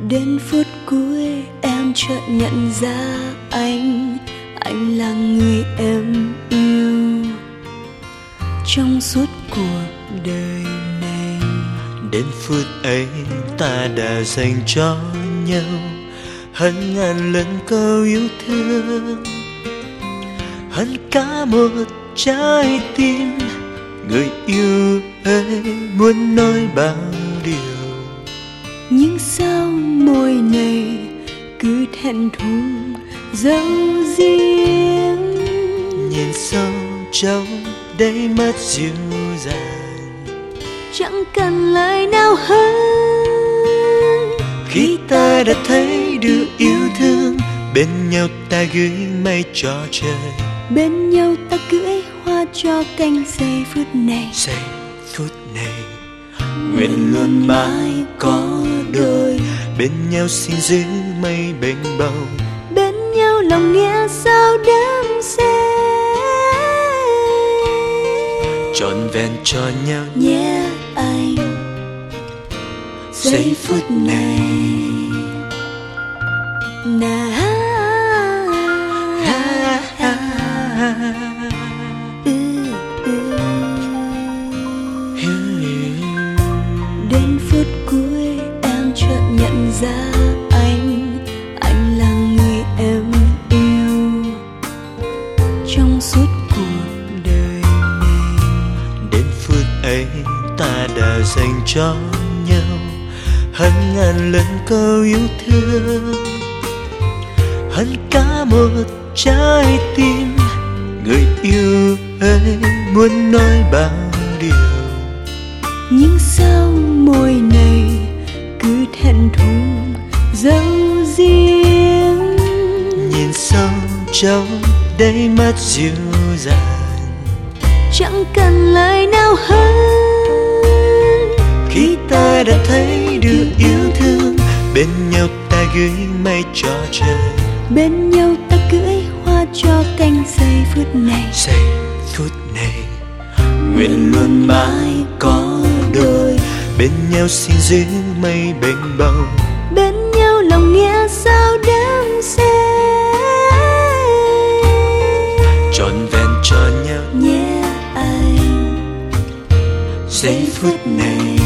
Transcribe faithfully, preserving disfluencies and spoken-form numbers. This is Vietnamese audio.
Đến phút cuối em chợt nhận ra anh, anh là người em yêu trong suốt cuộc đời này. Đến phút ấy ta đã dành cho nhau hơn ngàn lần câu yêu thương, hơn cả một trái tim. Người yêu ơi muốn nói bao điều, nhưng sao môi này cứ thẹn thùng giấu giếm. Nhìn sâu trong đáy mắt dịu dàng, chẳng cần lời nào hơn. khi ta đã thấy được yêu thương, bên nhau ta gửi mây cho trời, bên nhau ta gửi hoa cho cánh giây phút này. giây phút này nguyện luôn mãi có đôi, bên nhau xin giữ mây bềnh bồng, bên nhau lòng nghĩa sao đắm say. trọn vẹn cho nhau nhé anh, giây phút này. Na đến phút cuối em chợt nhận ra anh, anh là người em yêu trong suốt cuộc đời này. Đến phút ấy ta đã dành cho nhau hơn ngàn lần câu yêu thương, hơn cả một trái tim. Người yêu ơi muốn nói bao điều, nhưng sao môi này cứ thẹn thùng giấu giếm. nhìn sâu trong đáy mắt dịu dàng, chẳng cần lời nào hơn. khi ta đã thấy được yêu thương, bên nhau ta gửi mây cho trời, bên nhau ta gửi hoa cho cánh giây phút này. giây phút này nguyện luôn mãi có đôi, bên nhau xin giữ mây bềnh bồng, bên nhau lòng nghĩa sao đắm say. trọn vẹn cho nhau nhé anh, giây phút này.